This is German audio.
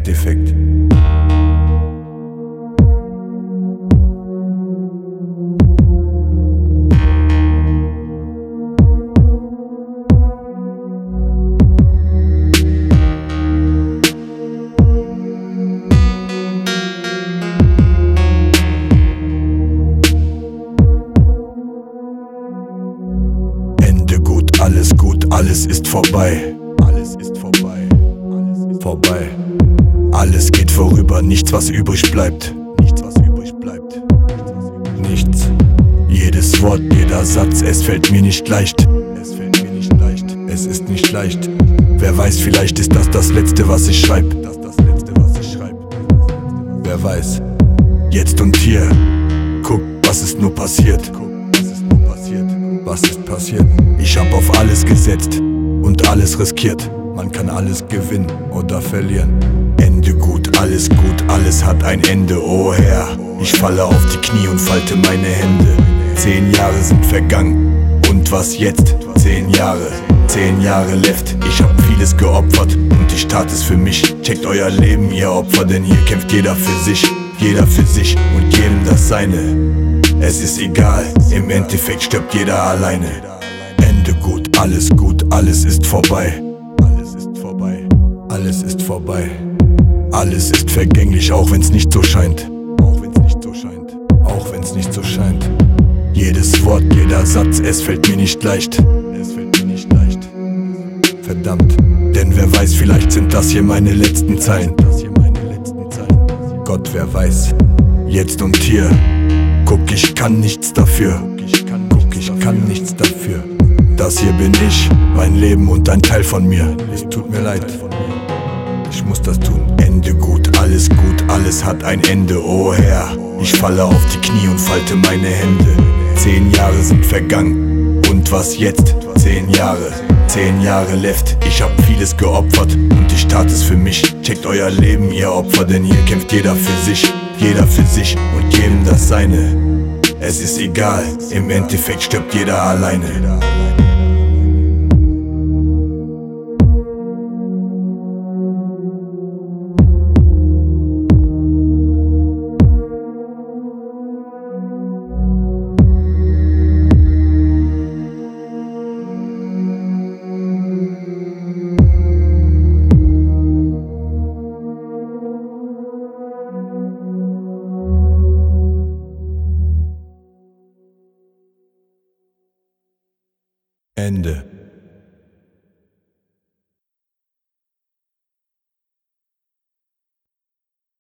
Endeffekt. Alles gut, alles ist vorbei. Alles ist vorbei. Vorbei. Alles geht vorüber, nichts was übrig bleibt. Nichts was übrig bleibt. Nichts. Jedes Wort, jeder Satz, es fällt mir nicht leicht. Es fällt mir nicht leicht. Es ist nicht leicht. Wer weiß, vielleicht ist das Letzte, was ich schreib. Wer weiß. Jetzt und hier. Guck, was ist nur passiert. Was ist passiert? Ich hab auf alles gesetzt und alles riskiert. Man kann alles gewinnen oder verlieren. Ende gut, alles hat ein Ende. Oh Herr, ich falle auf die Knie und falte meine Hände. 10 Jahre sind vergangen. Und was jetzt? 10 Jahre left. Ich hab vieles geopfert und ich tat es für mich. Checkt euer Leben, ihr Opfer, denn hier kämpft jeder für sich. Jeder für sich und jedem das Seine. Es ist egal, im Endeffekt stirbt jeder alleine. Ende gut, alles ist vorbei. Alles ist vorbei, alles ist vorbei. Alles ist vergänglich, auch wenn's nicht so scheint. Auch wenn's nicht so scheint. Auch wenn's nicht so scheint. Jedes Wort, jeder Satz, es fällt mir nicht leicht. Es fällt mir nicht leicht. Verdammt, denn wer weiß, vielleicht sind das hier meine letzten Zeilen. Gott, wer weiß, jetzt und hier. Guck, ich kann nichts dafür. Ich kann nichts dafür. Das hier bin ich, mein Leben und ein Teil von mir. Es tut mir leid, ich muss das tun. Ende gut, alles hat ein Ende. Oh Herr, ich falle auf die Knie und falte meine Hände. 10 Jahre sind vergangen. Und was jetzt? 10 Jahre left. Ich hab vieles geopfert und ich tat es für mich. Checkt euer Leben, ihr Opfer, denn hier kämpft jeder für sich. Jeder für sich und jedem das Seine. Es ist egal, im Endeffekt stirbt jeder alleine.